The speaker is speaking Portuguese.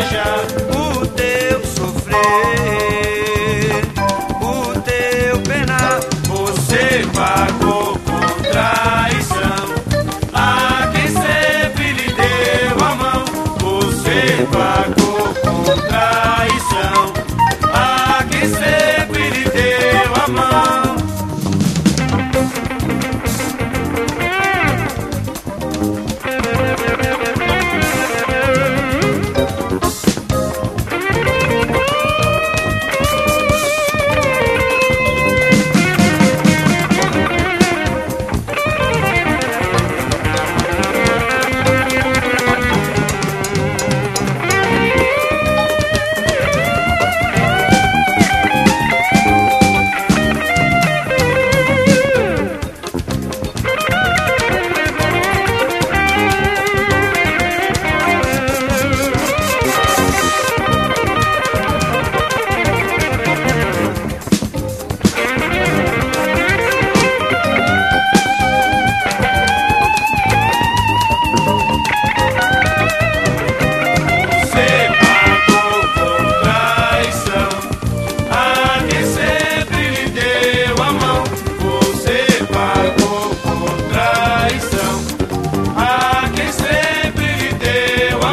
festejar o teu sofrer, o teu penar. você pagou com traição a quem sempre lhe deu a mão. Você pagou